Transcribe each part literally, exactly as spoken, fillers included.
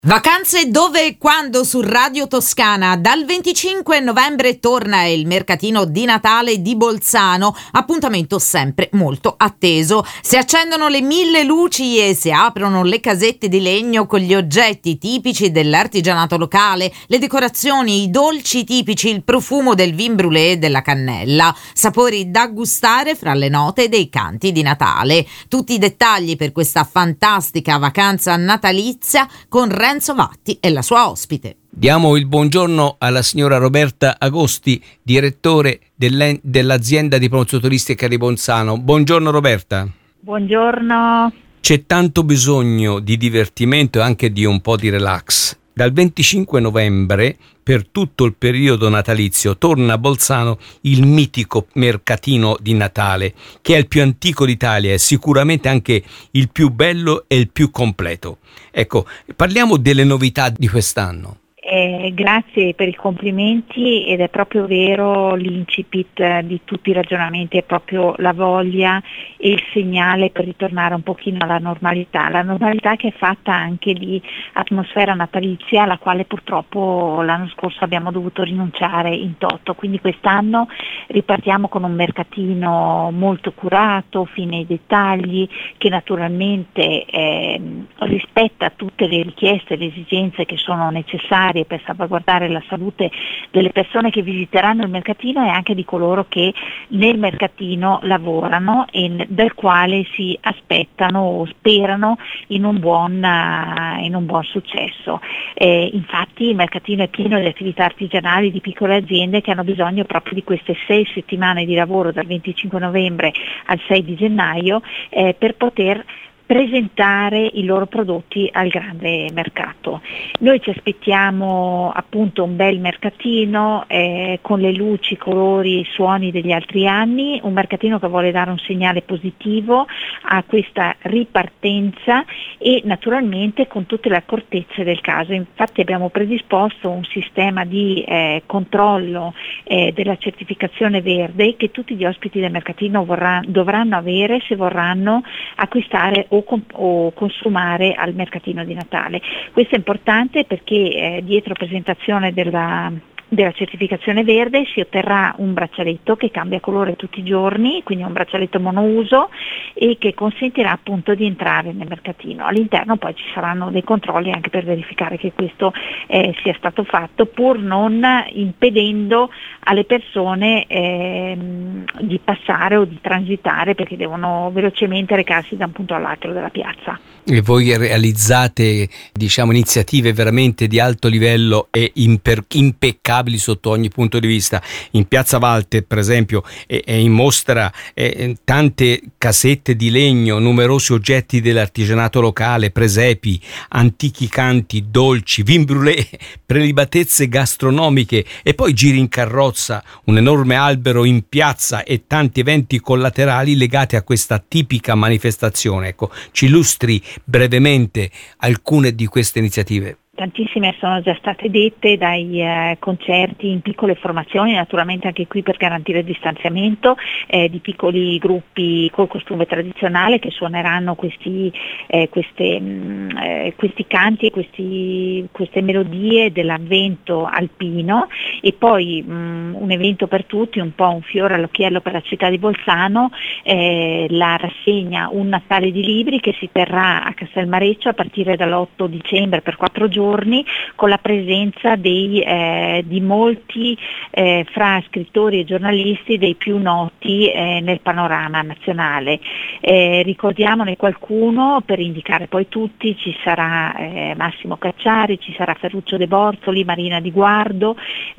Vacanze dove e quando su Radio Toscana. Dal venticinque novembre torna il mercatino di Natale di Bolzano, appuntamento sempre molto atteso. Si accendono le mille luci e si aprono le casette di legno con gli oggetti tipici dell'artigianato locale, le decorazioni, i dolci tipici, il profumo del vin brûlé e della cannella, sapori da gustare fra le note dei canti di Natale. Tutti i dettagli per questa fantastica vacanza natalizia con Renzo Vatti e la sua ospite. Diamo il buongiorno alla signora Roberta Agosti, direttore dell'azienda di promozione turistica di Bolzano. Buongiorno Roberta. Buongiorno. C'è tanto bisogno di divertimento e anche di un po' di relax. Dal venticinque novembre, per tutto il periodo natalizio, torna a Bolzano il mitico mercatino di Natale, che è il più antico d'Italia e sicuramente anche il più bello e il più completo. Ecco, parliamo delle novità di quest'anno. Eh, grazie per i complimenti, ed è proprio vero, l'incipit di tutti i ragionamenti è proprio la voglia e il segnale per ritornare un pochino alla normalità, la normalità che è fatta anche di atmosfera natalizia, alla quale purtroppo l'anno scorso abbiamo dovuto rinunciare in toto, quindi quest'anno ripartiamo con un mercatino molto curato, fine ai dettagli, che naturalmente eh, rispetta tutte le richieste e le esigenze che sono necessarie per salvaguardare la salute delle persone che visiteranno il mercatino e anche di coloro che nel mercatino lavorano e dal quale si aspettano o sperano in un buon, uh, in un buon successo. Eh, infatti il mercatino è pieno di attività artigianali di piccole aziende che hanno bisogno proprio di queste sei settimane di lavoro dal venticinque novembre al sei di gennaio eh, per poter presentare i loro prodotti al grande mercato. Noi ci aspettiamo appunto un bel mercatino eh, con le luci, colori e suoni degli altri anni, un mercatino che vuole dare un segnale positivo a questa ripartenza e naturalmente con tutte le accortezze del caso. Infatti abbiamo predisposto un sistema di eh, controllo eh, della certificazione verde che tutti gli ospiti del mercatino vorrà, dovranno avere se vorranno acquistare o o consumare al mercatino di Natale. Questo è importante perché eh, dietro presentazione della della certificazione verde si otterrà un braccialetto che cambia colore tutti i giorni, quindi un braccialetto monouso e che consentirà appunto di entrare nel mercatino. All'interno poi ci saranno dei controlli anche per verificare che questo eh, sia stato fatto, pur non impedendo alle persone eh, di passare o di transitare, perché devono velocemente recarsi da un punto all'altro della piazza. E voi realizzate, diciamo, iniziative veramente di alto livello e imper- impeccabili sotto ogni punto di vista. In Piazza Walter, per esempio, è, è in mostra è, tante casette di legno, numerosi oggetti dell'artigianato locale, presepi, antichi canti, dolci, vin brûlé, prelibatezze gastronomiche e poi giri in carrozza, un enorme albero in piazza e tanti eventi collaterali legati a questa tipica manifestazione. Ecco, ci illustri brevemente alcune di queste iniziative. Tantissime sono già state dette, dai eh, concerti in piccole formazioni, naturalmente anche qui per garantire il distanziamento, eh, di piccoli gruppi col costume tradizionale che suoneranno questi, eh, queste, mh, eh, questi canti e questi, queste melodie dell'avvento alpino, e poi mh, un evento per tutti, un po' un fiore all'occhiello per la città di Bolzano, eh, la rassegna Un Natale di Libri che si terrà a Castelmareccio a partire dall'otto dicembre per quattro giorni, con la presenza dei, eh, di molti eh, fra scrittori e giornalisti dei più noti eh, nel panorama nazionale. Eh, ricordiamone qualcuno per indicare poi tutti: ci sarà eh, Massimo Cacciari, ci sarà Ferruccio De Borzoli, Marina Di Guardo,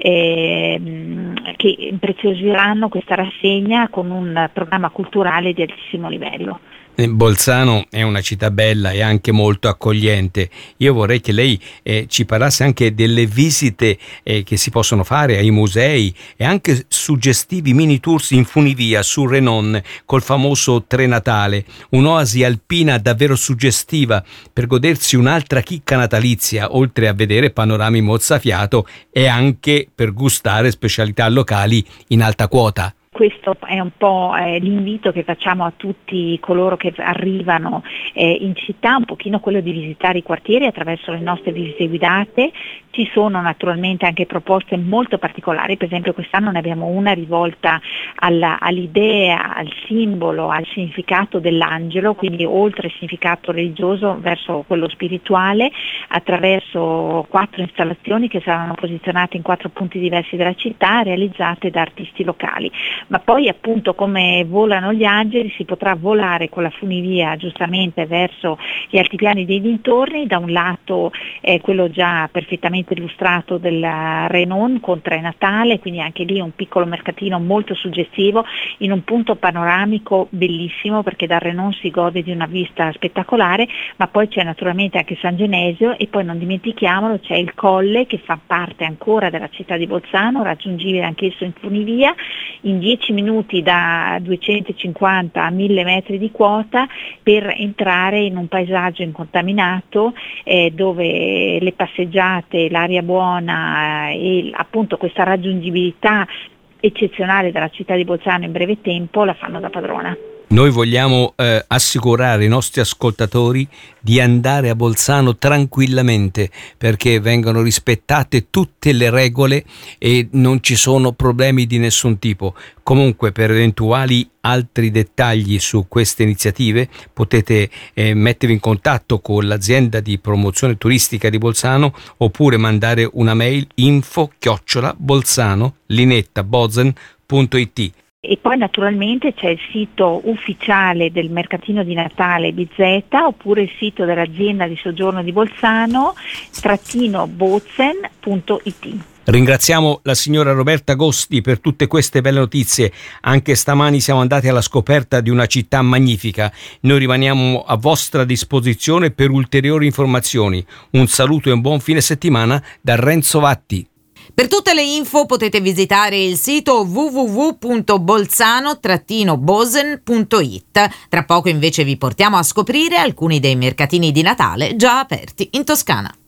eh, che impreziosiranno questa rassegna con un programma culturale di altissimo livello. Bolzano è una città bella e anche molto accogliente. Io vorrei che lei eh, ci parlasse anche delle visite eh, che si possono fare ai musei e anche suggestivi mini tours in funivia su Renon col famoso Tre Natale, un'oasi alpina davvero suggestiva per godersi un'altra chicca natalizia, oltre a vedere panorami mozzafiato e anche per gustare specialità locali in alta quota. Questo è un po' eh, l'invito che facciamo a tutti coloro che arrivano eh, in città, un pochino quello di visitare i quartieri attraverso le nostre visite guidate. Ci sono naturalmente anche proposte molto particolari, per esempio quest'anno ne abbiamo una rivolta alla, all'idea, al simbolo, al significato dell'angelo, quindi oltre il significato religioso verso quello spirituale, attraverso quattro installazioni che saranno posizionate in quattro punti diversi della città, realizzate da artisti locali. Ma poi appunto come volano gli angeli si potrà volare con la funivia giustamente verso gli altipiani dei dintorni, da un lato è quello già perfettamente illustrato del Renon con Tre Natale, quindi anche lì un piccolo mercatino molto suggestivo in un punto panoramico bellissimo, perché dal Renon si gode di una vista spettacolare, ma poi c'è naturalmente anche San Genesio e poi non dimentichiamolo c'è il Colle che fa parte ancora della città di Bolzano, raggiungibile anch'esso in funivia in dieci minuti da duecentocinquanta a mille metri di quota, per entrare in un paesaggio incontaminato eh, dove le passeggiate, l'aria buona eh, e appunto questa raggiungibilità eccezionale della città di Bolzano in breve tempo la fanno da padrona. Noi vogliamo eh, assicurare ai nostri ascoltatori di andare a Bolzano tranquillamente, perché vengono rispettate tutte le regole e non ci sono problemi di nessun tipo. Comunque, per eventuali altri dettagli su queste iniziative potete eh, mettervi in contatto con l'azienda di promozione turistica di Bolzano oppure mandare una mail info chiocciola bolzano linetta bozen punto it. E poi naturalmente c'è il sito ufficiale del mercatino di Natale B Z oppure il sito dell'azienda di soggiorno di Bolzano trattino bozen punto it. Ringraziamo la signora Roberta Gosti per tutte queste belle notizie. Anche stamani siamo andati alla scoperta di una città magnifica. Noi rimaniamo a vostra disposizione per ulteriori informazioni. Un saluto e un buon fine settimana da Renzo Vatti. Per tutte le info potete visitare il sito w w w punto bolzano trattino bozen punto it. Tra poco invece vi portiamo a scoprire alcuni dei mercatini di Natale già aperti in Toscana.